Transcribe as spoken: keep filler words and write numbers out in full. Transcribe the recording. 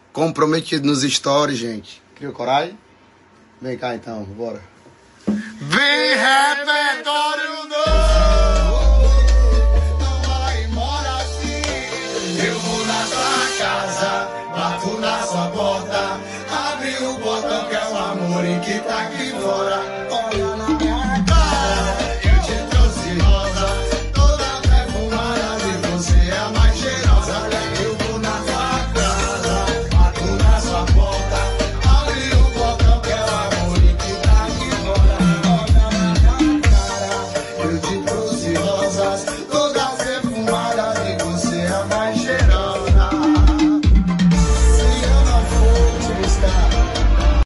comprometido nos stories, gente. Criou coragem? Vem cá então, bora. Vem, repertório!